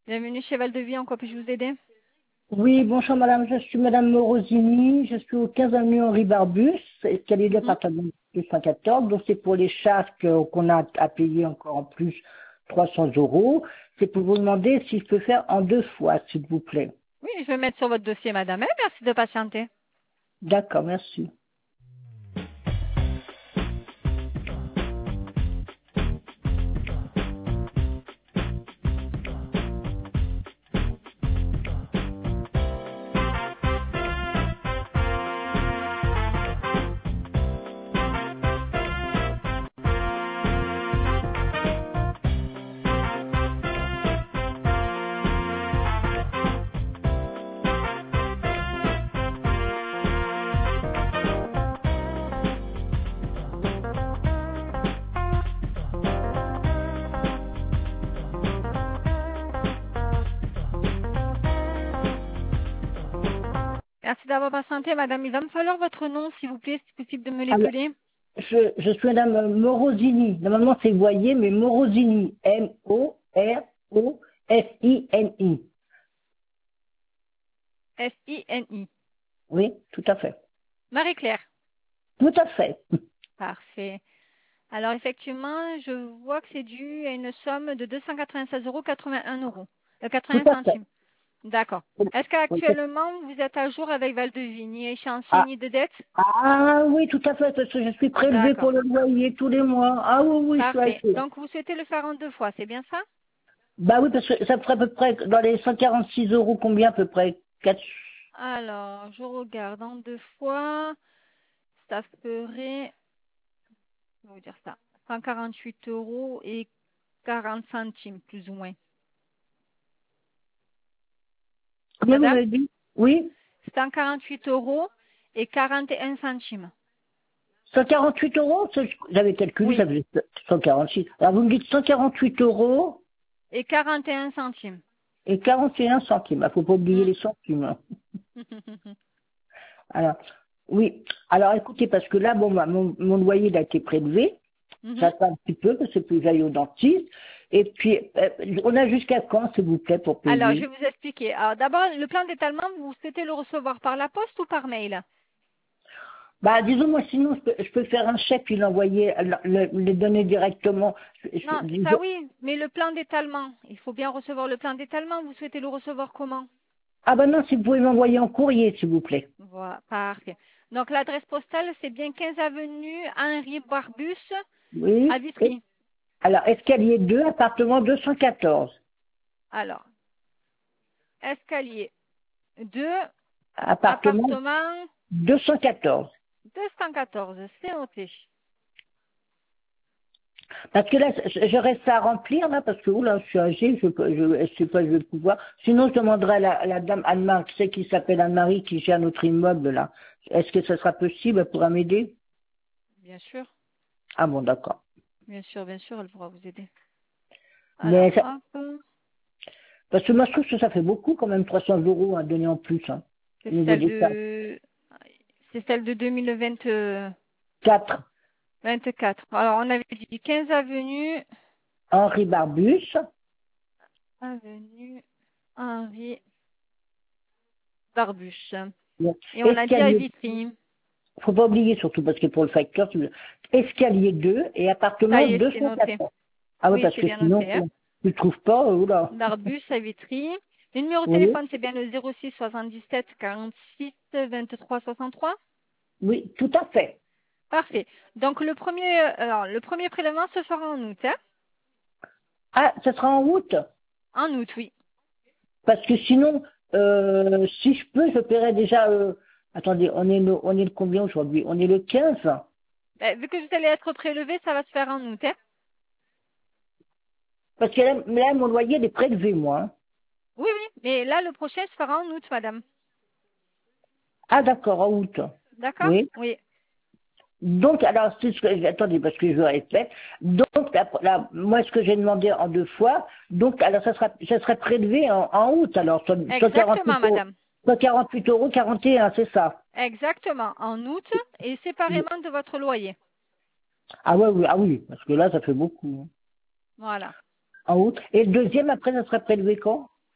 Bienvenue chez Val-de-Vie, en quoi puis-je vous aider? Oui, bonjour madame, je suis madame Morosini, je suis au 15 avenue Henri Barbus, escalier de Mhm. l'appartement 214, donc c'est pour les charges qu'on a à payer encore en plus 300 euros. C'est pour vous demander si je peux faire en deux fois, s'il vous plaît. Oui, je vais mettre sur votre dossier, madame. Merci de patienter. D'accord, merci. Merci d'avoir patienté, madame. Il va me falloir votre nom, s'il vous plaît, si c'est possible de me Alors, l'épeler. je suis madame Morosini, normalement c'est voyez, mais Morosini, M-O-R-O-S-I-N-I. S-I-N-I. Oui, tout à fait. Marie-Claire. Tout à fait. Parfait. Alors, effectivement, je vois que c'est dû à une somme de 296,81 €. 80 Tout à fait. centimes. D'accord. Est-ce Oui. qu'actuellement, vous êtes à jour avec Val-de-Vie, ni échéancier, Ah, ni de dette? Ah oui, tout à fait, parce que je suis prélevé D'accord. pour le loyer tous les mois. Ah oui, oui, je suis Parfait. assez. Donc, vous souhaitez le faire en deux fois, c'est bien ça? Bah oui, parce que ça ferait à peu près, dans les 146 euros, combien à peu près? 4. Alors, je regarde en deux fois. Ça ferait, je vais vous dire ça, 148 € et 40 centimes, plus ou moins. Combien vous Madame, m'avez dit? Oui? 148 € et 41 centimes. 148 euros? J'avais calculé, ça Oui, faisait 146. Alors vous me dites 148 euros et 41 centimes. et 41 centimes. Il faut pas oublier Hmm. les centimes, hein. Alors, oui. Alors écoutez, parce que là, bon, bah, mon loyer il a été prélevé. Mhm. J'attends un petit peu parce que plus j'aille au dentiste. Et puis, on a jusqu'à quand, s'il vous plaît, pour Alors, je vais payer? vous expliquer. Alors, d'abord, le plan d'étalement, vous souhaitez le recevoir par la poste ou par mail? Bah, disons, moi, sinon, je peux faire un chèque puis l'envoyer, les donner directement. Non, ça oui, mais le plan d'étalement, il faut bien recevoir le plan d'étalement. Vous souhaitez le recevoir comment? Ah bah non, si vous pouvez m'envoyer en courrier, s'il vous plaît. Voilà, parfait. Donc l'adresse postale, c'est bien 15 avenue Henri Barbus à Oui. Vitry. Alors, escalier 2, appartement 214. Alors, escalier 2, Appartement appartement 214. 214, c'est noté. Parce que là, je reste à remplir, là, parce que, oula, je suis âgée, je sais pas, je vais pouvoir. Sinon, je demanderai à la dame Anne-Marie, tu sais qui s'appelle Anne-Marie, qui gère notre immeuble, là. Est-ce que ce sera possible? Elle pourra m'aider? Bien sûr, Ah bon, d'accord. bien sûr, elle pourra vous aider. Mais Alors, ça, hop, parce que moi, je trouve que ça fait beaucoup, quand même, 300 euros à donner en plus, hein, c'est au niveau celle des taxes. de, c'est celle de 2024. 4, Alors, on avait dit 15 avenue, Henri Barbus. avenue Henri Barbus. Bon. Et on a dit à Escalier, Vitry. faut pas oublier surtout, parce que pour le facteur, escalier 2 et Ça appartement y est, c'est noté. 214. Ah oui, Oui, parce c'est que bien sinon, noté. Hein. tu ne trouves pas, oula. D'Arbus à Vitry. Le numéro de Oui, téléphone, c'est bien le 06 77 46 23 63. oui, tout à fait. Parfait. Donc le premier prélèvement se fera en août. Hein. Ah, ça sera en route. En août, oui. Parce que sinon, si je peux, je paierai déjà, attendez, on est le combien aujourd'hui? On est le 15. Vu que vous allez être prélevé, ça va se faire en août. Hein. Parce que là, mon loyer, il est prélevé, moi, hein. Oui, oui. Mais là, le prochain se fera en août, madame. Ah, d'accord, en août. D'accord? Oui. Oui. Donc, alors, c'est ce que, attendez, parce que je répète. Donc, moi, ce que j'ai demandé en deux fois, donc, alors, ça sera prélevé en août, alors, soit Exactement, 48 euros, madame. soit 48 euros 41, c'est ça. Exactement. En août et séparément de votre loyer. Ah ouais, oui, ah oui, parce que là, ça fait beaucoup, hein. Voilà. En août. Et le deuxième, après, ça sera prélevé quand?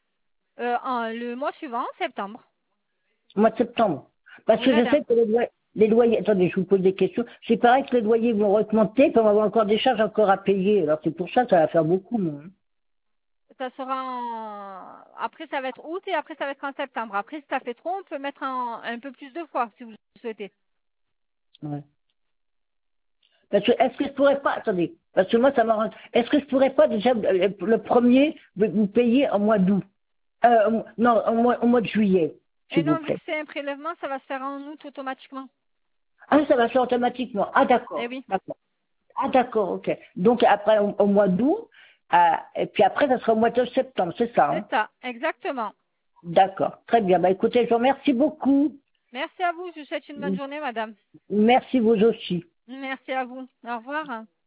Le mois suivant, septembre. Au mois de septembre. Parce Oui, que je madame. sais que les loyers, attendez, je vous pose des questions. C'est pareil que les loyers vont augmenter, puis on va avoir encore des charges encore à payer. Alors c'est pour ça que ça va faire beaucoup, non? Ça sera après, ça va être août et après, ça va être en septembre. Après, si ça fait trop, on peut mettre un peu plus de fois si vous le souhaitez. Ouais. Parce que est-ce que je pourrais pas, attendez, parce que moi ça m'arrange. Est-ce que je pourrais pas déjà le premier vous payer au mois d'août? Non, au mois de juillet, Et s'il vous non, vu plaît. que c'est un prélèvement, ça va se faire en août automatiquement. Ah, ça va se faire automatiquement. Ah, Eh d'accord, oui, d'accord. Ah, d'accord, ok. Donc après, au mois d'août, et puis après, ça sera au mois de septembre, c'est ça, c'est hein? ça, exactement. D'accord, très bien. Bah écoutez, je vous remercie beaucoup. Merci à vous. Je vous souhaite une bonne journée, madame. Merci vous aussi. Merci à vous. Au revoir.